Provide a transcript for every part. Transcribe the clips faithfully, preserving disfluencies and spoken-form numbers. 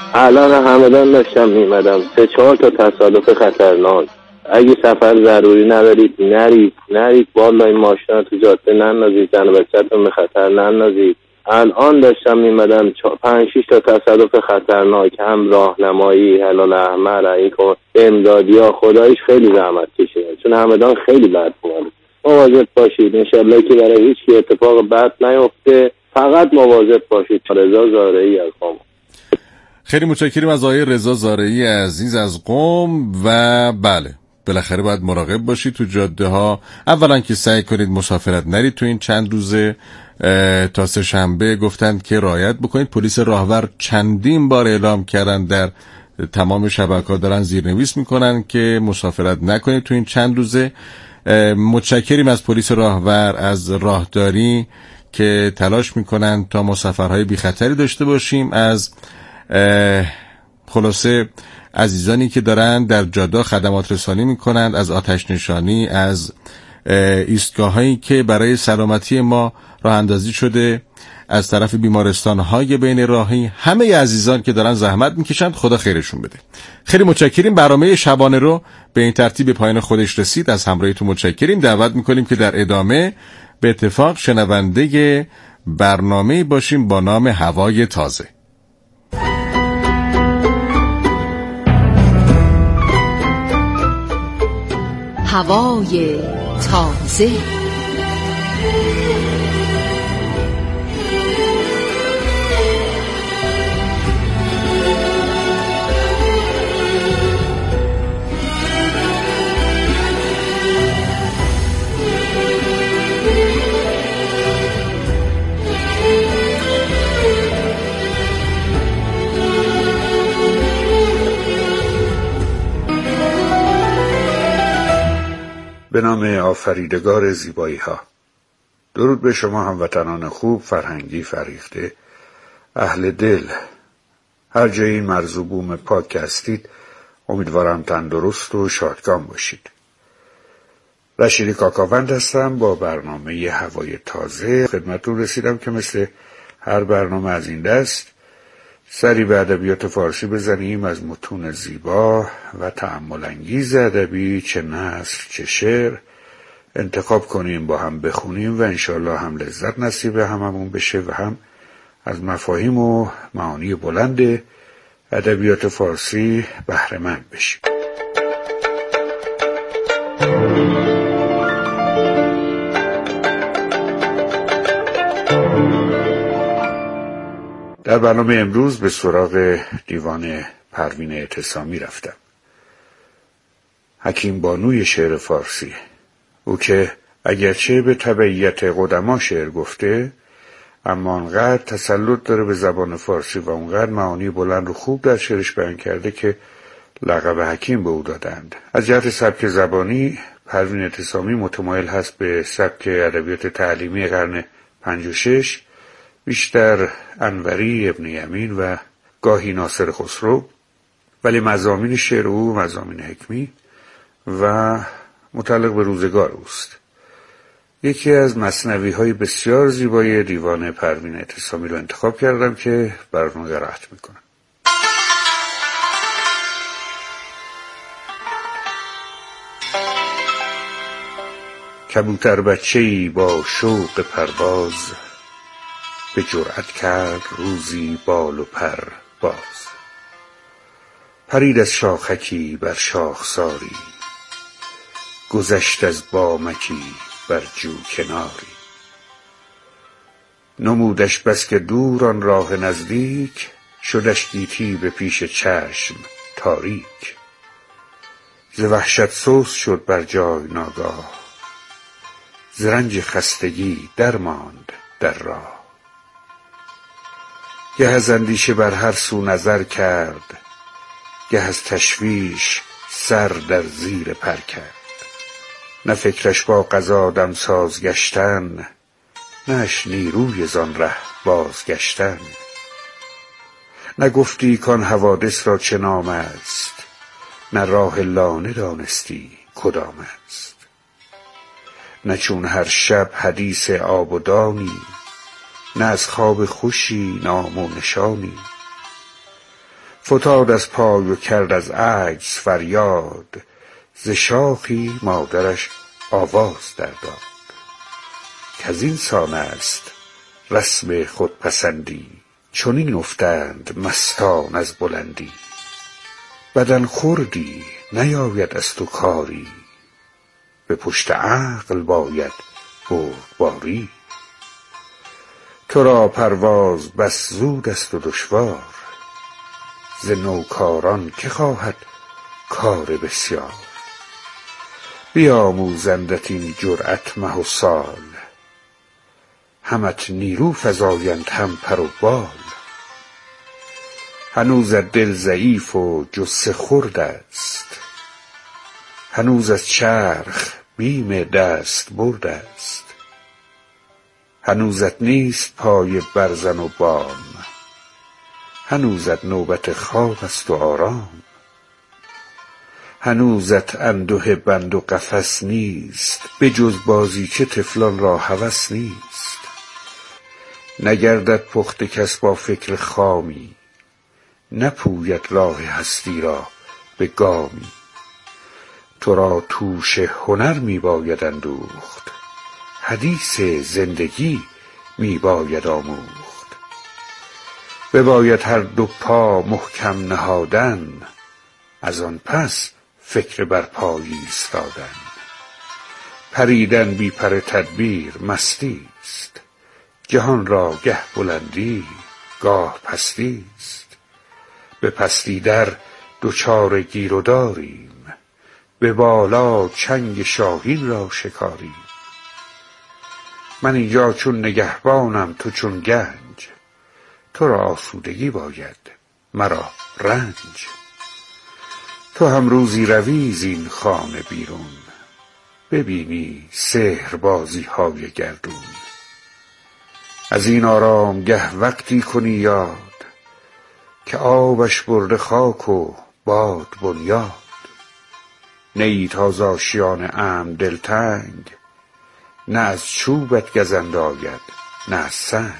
الان همدان داشتم میمدم، سه چهار تا تصادف خطرناک. اگه سفر ضروری ندارید نرید نرید بالا، این ماشینا تو جاده نندازید، زن و بچه‌تون به خطر نندازید. الان داشتم میمدم پنج شش تا تصادف خطرناک، هم راهنمایی هلال احمر این کار امدادیا خداییش خیلی زحمت کشیدن، چون همدان خیلی بد اومده. مواظب باشید انشالله که برای هیچ کی اتفاق بد نیفته، فقط مواظب باشید. رضا زارعی از قم. خیلی متشکرم از آقای رضا زارعی عزیز از قم. و بله بالاخره باید مراقب باشید تو جاده ها. اولا که سعی کنید مسافرت نرید تو این چند روزه، تا سه شنبه گفتند که رعایت بکنید. پلیس راهور چندین بار اعلام کردن، در تمام شبکه‌ها دارن زیرنویس میکنن که مسافرت نکنید تو این چند روزه. متشکریم از پلیس راهور، از راهداری که تلاش میکنن تا ما سفرهای بی خطری داشته باشیم. از خلاصه عزیزانی که دارن در جاده خدمات رسانی میکنند، از آتش نشانی، از ایستگاهایی که برای سلامتی ما راه اندازی شده از طرف بیمارستان‌های بین راهی، همه عزیزان که دارن زحمت میکشند خدا خیرشون بده. خیلی متشکریم. برنامه شبانه رو به این ترتیب به پایان خودش رسید. از همراهیتون متشکریم. دعوت میکنیم که در ادامه به اتفاق شنونده برنامه باشیم با نام هوای تازه. هوای تازه. به نام آفریدگار زیبایی ها. درود به شما هموطنان خوب، فرهنگی، فریخته، اهل دل، هر جای این مرز و بوم پاک هستید. امیدوارم تندرست و شادکام باشید. رشیدی کاکاوند هستم با برنامه هوای تازه. خدمتتون رسیدم که مثل هر برنامه از این دست سری به ادبیات فارسی بزنیم، از متون زیبا و تأمل انگیز ادبی، چه نثر چه شعر، انتخاب کنیم با هم بخونیم و انشالله هم لذت نصیب هممون بشه و هم از مفاهیم و معانی بلند ادبیات فارسی بهره مند بشیم. در برنامه امروز به سراغ دیوان پروین اعتصامی رفتم. حکیم بانوی شعر فارسی، او که اگرچه به تبعیت قدما شعر گفته، اما انقدر تسلط داره به زبان فارسی و انقدر معانی بلند و خوب در شعرش بیان کرده که لقب حکیم به او دادند. از جهت سبک زبانی پروین اعتصامی متمایل هست به سبک ادبیات تعلیمی قرن پنج و شش، بیشتر انوری، ابن یمین و گاهی ناصر خسرو، ولی مضامین شعر او مضامین حکمی و متعلق به روزگار اوست. یکی از مثنوی های بسیار زیبای دیوان پروین اعتصامی رو انتخاب کردم که براتون قرائت میکنم. کبوتر بچه‌ای با شوق پرواز، به جرأت کرد روزی بال و پر باز. پرید از شاخکی بر شاخساری، گذشت از بامکی بر جو کناری. نمودش بس که دور آن راه نزدیک، شدش گیتی به پیش چشم تاریک. ز وحشت سوس شد بر جای ناگاه، ز رنج خستگی درماند در راه. گه از اندیشه بر هر سو نظر کرد، گه از تشویش سر در زیر پر کرد. نه فکرش با قضا دمساز گشتن، نهش نیروی زان ره بازگشتن. نه گفتی کان حوادث را چه نام است، نه راه لانه دانستی کدام است. نه چون هر شب حدیث آب و دانی، نه از خواب خوشی نام و نشانی. فتاد از پای و کرد از عجز فریاد، ز شاخی مادرش آواز در داد. کزین سان است رسم خودپسندی، چنین افتند مستان از بلندی. بدن خوردی نیاید از تو کاری، به پشت عقل باید بردباری. تو را پرواز بس زود است و دشوار، ز نوکاران که خواهد کار بسیار. بیاموزندت این جرأت مه و سال، همت نیرو فزایند هم پر و بال. هنوزت دل ضعیف و جثه خرد است، هنوز از چرخ بیم دست برد است. هنوزت نیست پای برزن و بام، هنوزت نوبت خواب است و آرام. هنوزت انده بند و قفس نیست، به جز بازیچه طفلان را هوس نیست. نگردد پخته کس با فکر خامی، نپوید راه هستی را به گامی. تو را توش هنر می باید اندوخت، حدیث زندگی می باید آموخت. بباید هر دو پا محکم نهادن، از آن پس فکر بر پای ایستادن. پریدن بی پر تدبیر مستی است، جهان را گه بلندی گاه پستی است. به پستی در دوچار گیر و داریم، به بالا چنگ شاهین را شکاریم. من اینجا چون نگهبانم تو چون گنج، تو را آسودگی باید مرا رنج. تو هم روزی روی زین خانه بیرون، ببینی سحر بازی های گردون. از این آرام گه وقتی کنی یاد، که آبش برده خاک و باد بنیاد. نیی تا ز آشیان امن دلتنگ، نه از چوبت گزند آید نه از سنگ.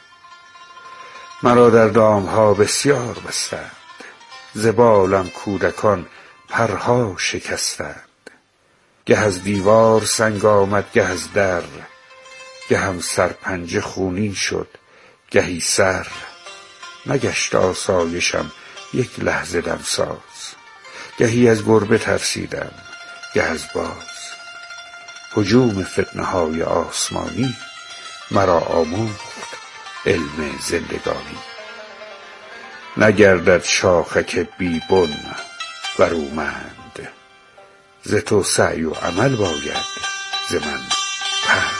مرا در دامها بسیار بستند، ز بالم کودکان پرها شکستند. گه از دیوار سنگ آمد گه از در، گهم سرپنجه خونین شد گهی سر. نگشت آسایشم یک لحظه دمساز، گهی از گربه ترسیدم گه از باز. هجوم فتنه های آسمانی مرا آموخت علم زندگانی. نگردد شاخک بی بن برومند، ز تو سعی و عمل باید ز من پند.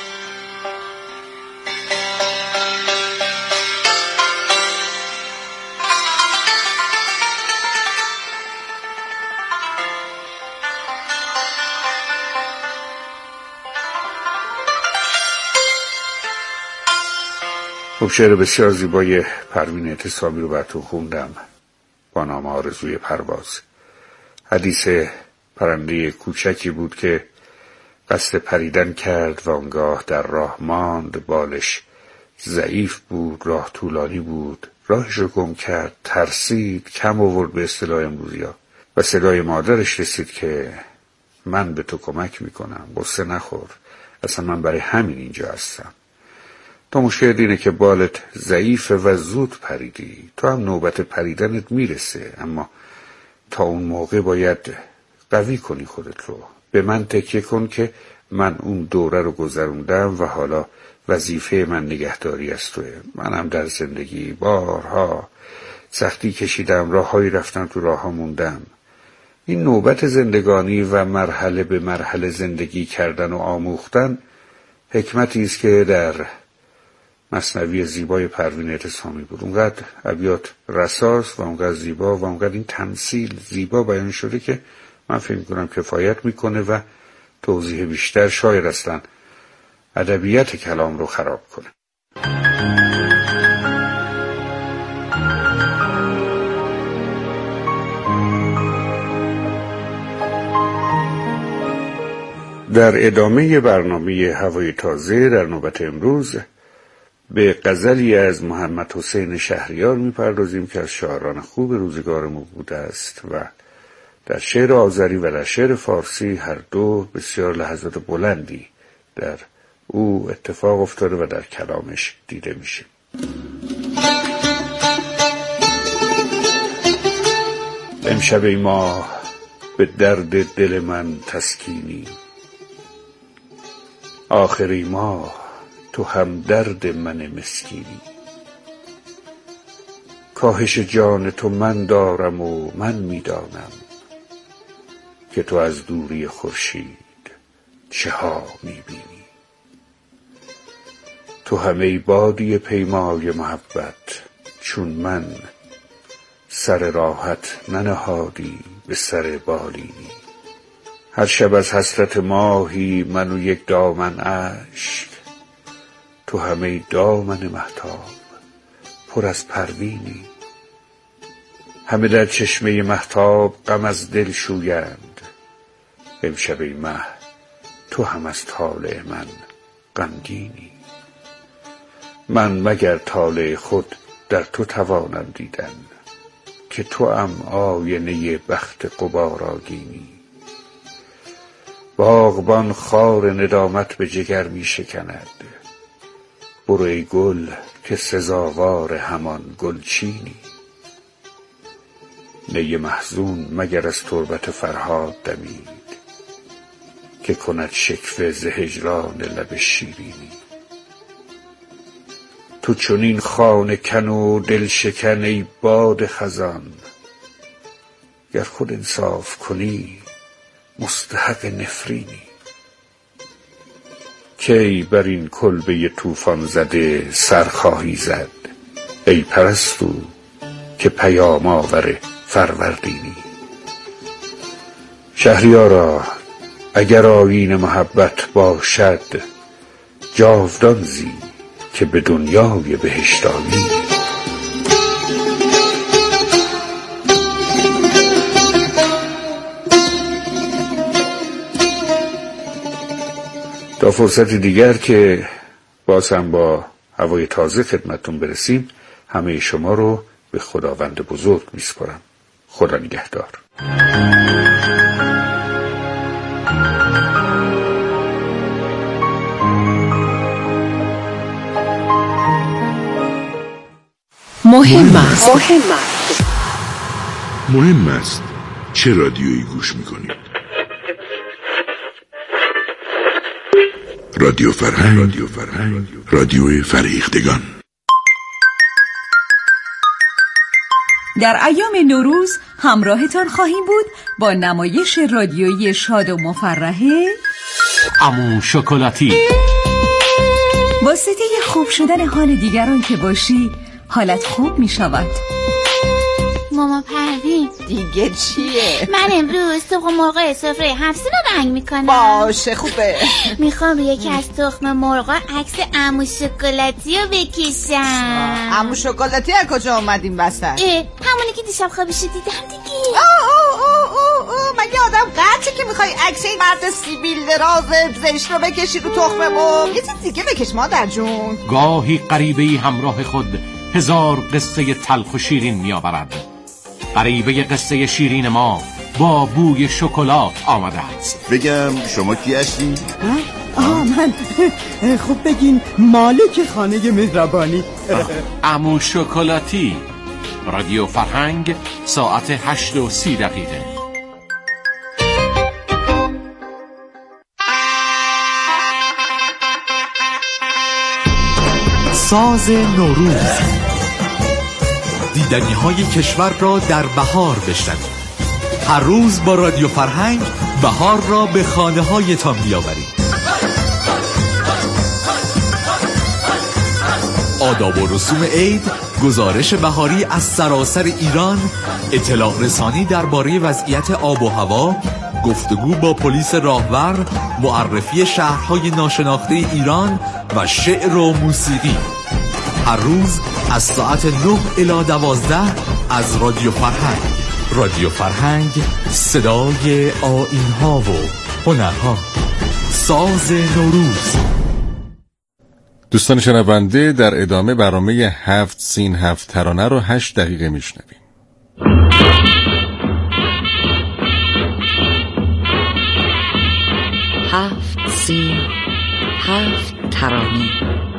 خب شعر بسیار زیبای پروین اعتصامی رو براتون خوندم با نام آرزوی پرواز. حدیث پرنده کوچکی بود که قصد پریدن کرد و آنگاه در راه ماند. بالش ضعیف بود، راه طولانی بود، راهش رو گم کرد، ترسید، کم آورد به اصطلاح امروزیا و صدای مادرش رسید که من به تو کمک میکنم، غصه نخور، اصلا من برای همین اینجا هستم. تو مشکل اینه که بالت ضعیفه و زود پریدی، تو هم نوبت پریدنت میرسه، اما تا اون موقع باید قوی کنی خودت رو. به من تکیه کن که من اون دوره رو گذروندم و حالا وظیفه من نگهداری از توه. منم در زندگی بارها سختی کشیدم، راههایی رفتم تو راهها موندم. این نوبت زندگانی و مرحله به مرحله زندگی کردن و آموختن حکمتی است که در مثنوی زیبای پروین اعتصامی بود. اونقدر ابیات رساست و اونقدر زیبا و اونقدر این تمثیل زیبا بیان شده که من فکر میکنم کفایت میکنه و توضیح بیشتر شاید اصلا ادبیات کلام رو خراب کنه. در ادامه برنامه هوای تازه در نوبت امروز به غزلی از محمد حسین شهریار میپردازیم که از شاعران خوب روزگارمون بوده است و در شعر آذری و در شعر فارسی هر دو بسیار لحظات بلندی در او اتفاق افتاده و در کلامش دیده میشه. امشب ای ماه به درد دل من تسکینی، آخر ای ماه تو هم درد من مسکینی. کاهش جان تو من دارم و من میدانم که تو از دوری خورشید چه ها میبینی. تو همه بادی پیمای محبت چون من، سر راحت ننهادی به سر بالینی. هر شب از حسرت ماهی من و یک دامن اشک، تو همه دامن مهتاب پر از پروینی. همه در چشمه مهتاب غم از دل شویند، امشب ای مه تو هم از طالع من غمگینی. من مگر طالع خود در تو توانم دیدن، که تو ام آینه بخت غبارآگینی. باغبان خار ندامت به جگر می شکند، برو ای گل که سزاوار همان گلچینی. نی محزون مگر از تربت فرهاد دمید، که کند شکوه ز هجران لب شیرینی. تو چنین خانه کن و دل شکن ای باد خزان، گر خود انصاف کنی مستحق نفرینی. کی بر این کلبه طوفان زده سر خواهی زد، ای پرستو که پیام آور فروردینی. شهریارا اگر آیین محبت باشد، جاودان زی که به دنیای بهشت آیی. تا فرصت دیگر که باز هم با هوای تازه خدمتتون برسیم، همه شما رو به خداوند بزرگ میسپارم. خدا نگهدار. مهم است. مهم است. مهم است چه رادیویی گوش میکنید؟ رادیو فرهنگ، رادیو فرهنگ، رادیو فریختگان. در ایام نوروز همراهتان خواهیم بود با نمایش رادیویی شاد و مفرحه عمو شکلاتی. واسطه خوب شدن حال دیگران که باشی، حالت خوب می شود. ماما پروین دیگه چیه؟ من امروز تخم مرغ سفره هفت رو رنگ میکنم. باشه خوبه. میخوام روی یکی از تخم مرغا عکس عمو شکلاتی رو بکشم. عمو شکلاتی از کجا اومد این وسط؟ همونی که دیشب خوابش دیدم دیگه. اوه اوه اوه اوه مگه آدم قطعه که میخوای عکس این مرد سیبیل دراز زشت رو بکشی رو تخم مرغ؟ یه چیز دیگه بکش مادر جون. گاهی غریبه‌ای همراه خود هزار قصه تلخ و شیرین میآورد. غریبه قصه شیرین ما با بوی شکلات آمده است. بگم شما کی هستی؟ آه من خب بگین مالک خانه مهربانی. عمو شکلاتی. رادیو فرهنگ ساعت هشت و سی دقیقه. ساز نوروز، دیدنی های کشور را در بهار بشنوید. هر روز با رادیو فرهنگ بهار را به خانه هایتان بیاورید. آداب و رسوم عید، گزارش بهاری از سراسر ایران، اطلاع رسانی درباره وضعیت آب و هوا، گفتگو با پلیس راهور، معرفی شهرهای ناشناخته ایران و شعر و موسیقی. هر روز از ساعت نه الی دوازده از رادیو فرهنگ. رادیو فرهنگ، صدای آیین‌ها و هنرها. ساز نوروز. دوستان شنونده، در ادامه برنامه هفت سین هفت ترانه رو هشت دقیقه میشنویم. هفت سین هفت ترانه.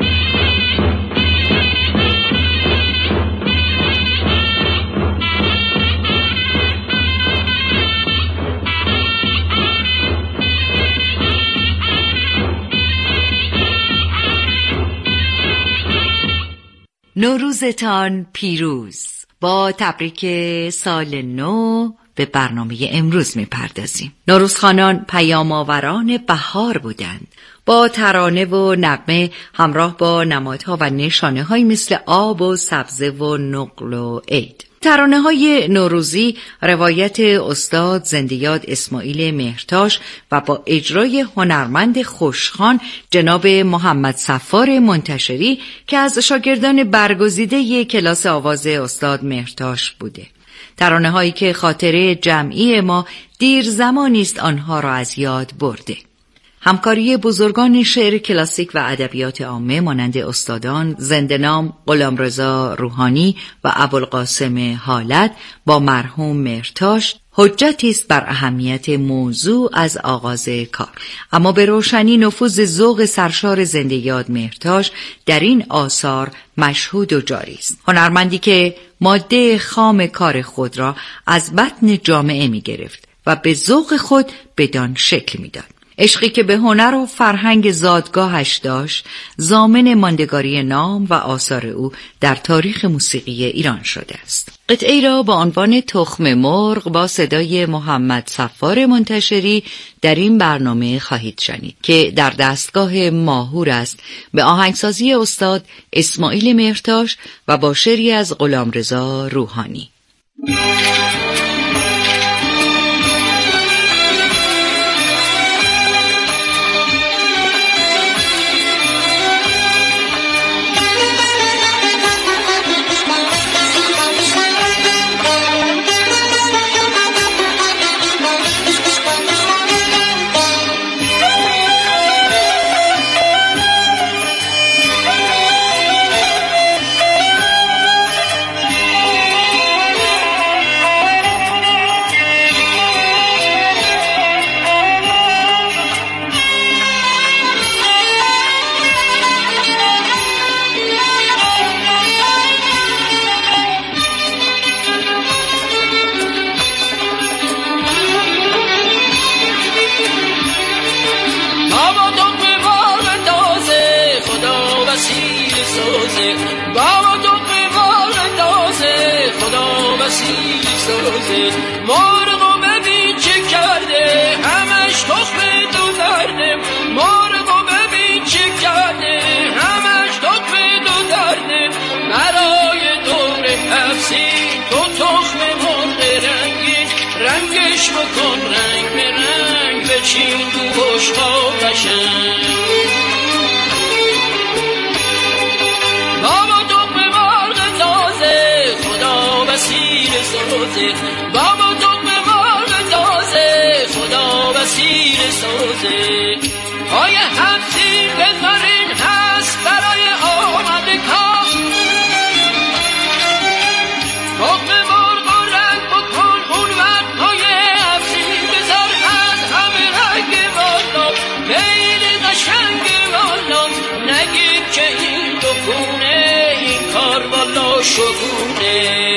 نوروزتان پیروز. با تبریک سال نو به برنامه امروز میپردازیم. نوروزخوانان پیام‌آوران بهار بودند. با ترانه و نغمه همراه با نمادها و نشانه‌هایی مثل آب و سبزه و نقل و عید. ترانه‌های نوروزی روایت استاد زنده‌یاد اسماعیل مهرتاش و با اجرای هنرمند خوشخوان جناب محمد صفار منتشری که از شاگردان برگزیده کلاس آواز استاد مهرتاش بوده. ترانه‌هایی که خاطره جمعی ما دیر زمانی است آنها را از یاد برده. همکاری بزرگان شعر کلاسیک و ادبیات عامه مانند استادان زنده‌نام غلامرضا روحانی و ابوالقاسم حالت با مرحوم مهرتاش حجتی است بر اهمیت موضوع از آغاز کار. اما به روشنی نفوذ ذوق سرشار زنده‌یاد مهرتاش در این آثار مشهود و جاری است. هنرمندی که ماده خام کار خود را از بطن جامعه می گرفت و به ذوق خود بدان شکل می داد. عشقی که به هنر و فرهنگ زادگاهش داشت ضامن ماندگاری نام و آثار او در تاریخ موسیقی ایران شده است. قطعه‌ای را با عنوان تخم مرغ با صدای محمد صفار منتشری در این برنامه خواهید شنید که در دستگاه ماهور است به آهنگسازی استاد اسماعیل مهرتاش و با شعری از غلامرضا روحانی. مرغو ببین چه کرده همش تخم دو درده، مرغو ببین چه کرده همش تخم دو درده، برای دور هفسین تو تخم مرغ رنگین رنگش بکن رنگ به رنگ بچین تو بشقا قشنگ. بابا تخم مرغ تازه خدا بسیر سازه، بابا تخم مرغ تازه خدا بسیر سازه، پای هفسین بذارین هست برای آمده کار، تخم مرغ و رنگ بکن اون وقت پای هفسین بذار از همه رنگ والا خیلی قشنگ والا، نگید که این دکونه این کار والا شگونه.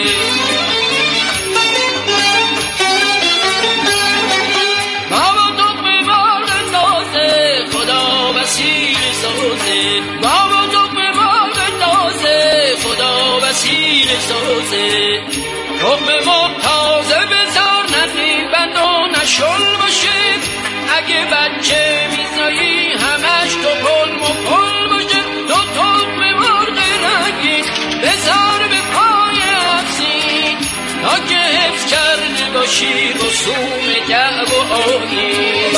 بابا تخم مرغ تازه خدا وسیل سازه، تخم مرغ تازه بذار ندی بند و نشل باشه، اگه بچه میزایی همش تو پل مپل باشه، تو تخم مرغ رنگین بذار به پای هفسین تا که حفظ کرده باشی رسوم دعو و آیین.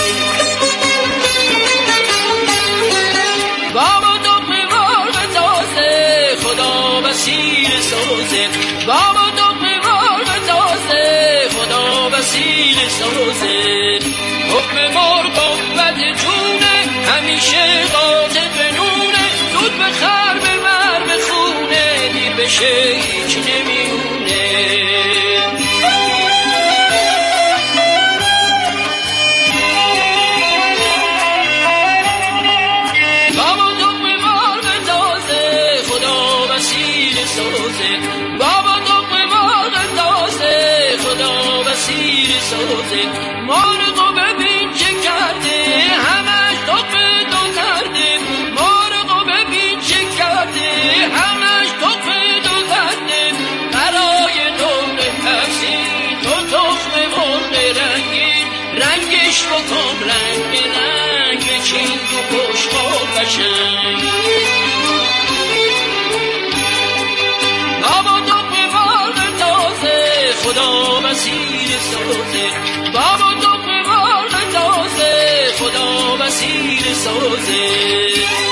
بابا تخم مرغ تازه خدا بسیر سازه، بابا تخم مرغ تازه خدا بسیر سازه، تخم مرغ قوت جونه همیشه قاطع به نونه، زود به که هیچ نمیونه. بابا دقمه مرغ تازه خدا وسیله سازه، بابا دقمه مرغ تازه خدا وسیله سازه. مرغو ببین چه کرده همش دقمه دو کرده، مرغو ببین چه کرده همش دقمه دو کرده. برای دقمه پسی تو تخم مرغ رنگین، رنگش بکن رنگ به رنگ بچین تو پشقا قشنگ. بابا دقمه مرغ تازه خدا وسیله سازه، بابا دقمه مرغ تازه خدا وسیله سازه.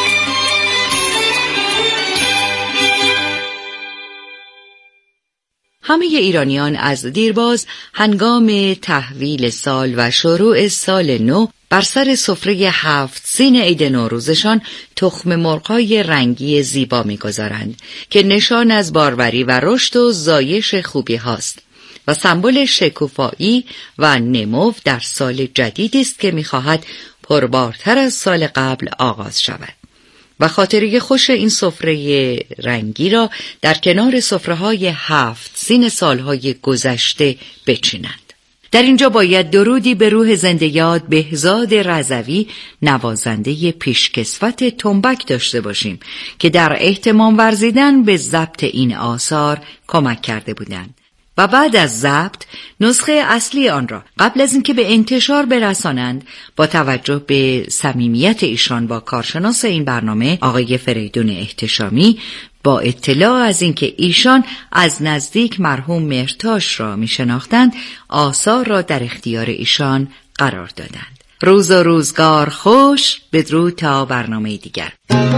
همه ایرانیان از دیرباز هنگام تحویل سال و شروع سال نو بر سر سفره هفت سین عید نوروزشان تخم مرغ‌های رنگی زیبا می‌گذارند که نشان از باروری و رشد و زایش خوبی هاست و سمبل شکوفایی و نمو در سال جدیدی است که می‌خواهد پربارتر از سال قبل آغاز شود. و خاطره خوش این سفره رنگی را در کنار سفره‌های هفت سین سالهای گذشته بچینند. در اینجا باید درودی به روح زنده یاد بهزاد رضوی نوازنده پیشکسوت تنبک داشته باشیم که در اهتمام ورزیدن به ضبط این آثار کمک کرده بودند و بعد از ضبط نسخه اصلی آن را قبل از اینکه به انتشار برسانند با توجه به صمیمیت ایشان با کارشناس این برنامه آقای فریدون احتشامی، با اطلاع از اینکه ایشان از نزدیک مرحوم مرتاش را می شناختند آثار را در اختیار ایشان قرار دادند. روز و روزگار خوش، بدرود تا برنامه دیگر.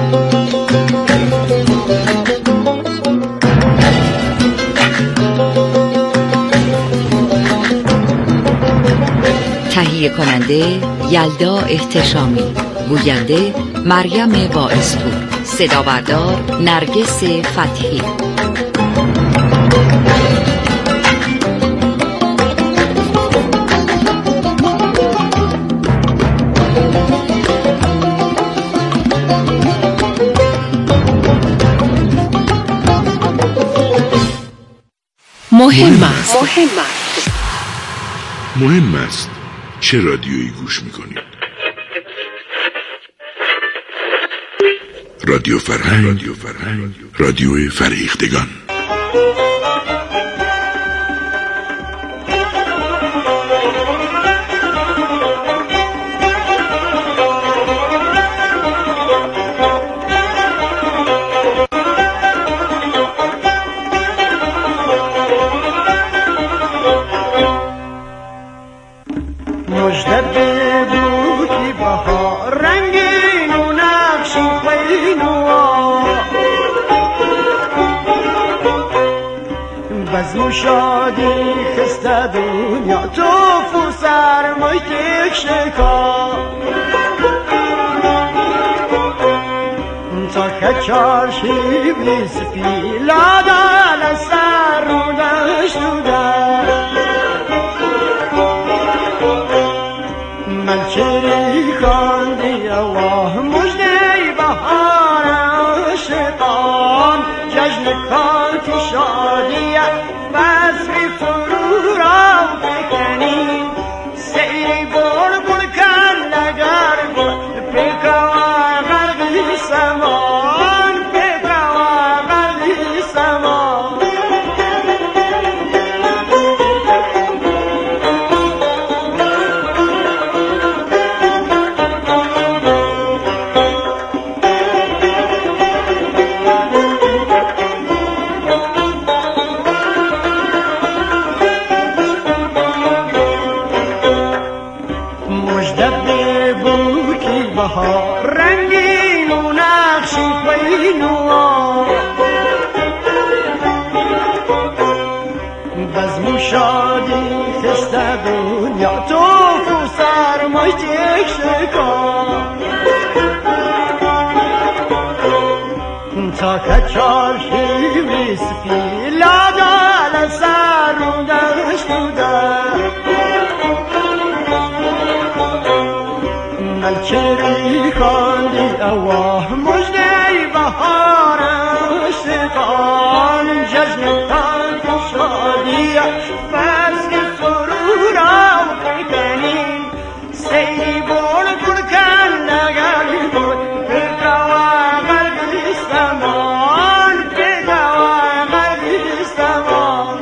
تهیه کننده یلدا احتشامی، گوینده مریم واعظپور، صدا بردار نرگس فتحی. مهم است. مهم است. مهم است چه رادیویی گوش میکنید؟ رادیو فرهنگ، رادیو فرهنگ، رادیو فریختگان. شادی خسته دنیا تو فو سرمای تک شکا تا که چارشی بیس پیلا دال سر رو دشتودن من چری کاندی الله مجدی بهار عاشقان جشن کانتی شادی بس می فرو را بکنیم سیری بر بر کن نگر پیکا و غرقی سمان پیکا و غرقی سمان رنگین و نقشی خوینو بزمو شادی خسته دنیا تو فو سرمای تک شکا تا کچاشی ویسپی لادال سر و دشت و در ملچری خاندی اواه مجدی بهار عشقان جشن تان شادی فسق سرور و کنین سیری بول کرکن لگلی بود بگوا غربی سمان بگوا غربی سمان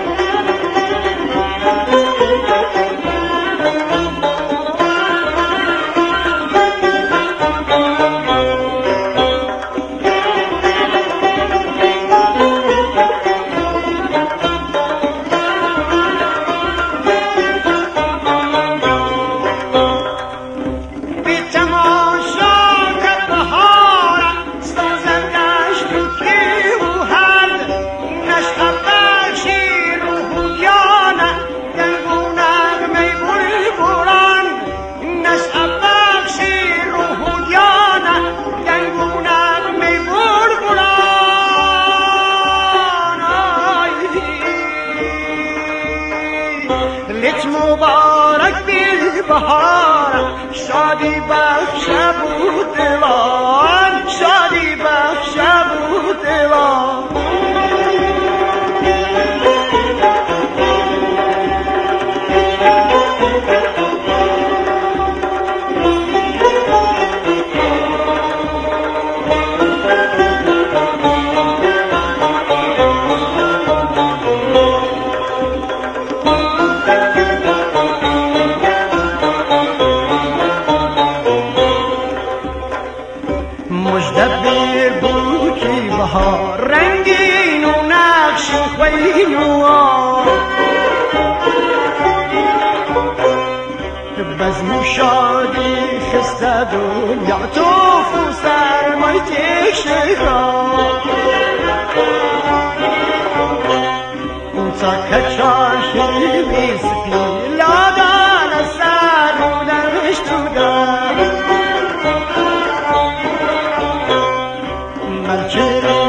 بهار شادی بخش بود دلان شادی بخش بود دلان رنگین و نقش خوین و آن بزم شادی خسته دنیا توف و سرمای تشنگان تا کچاشی بیسپی لادان سر و دشت و در ملچری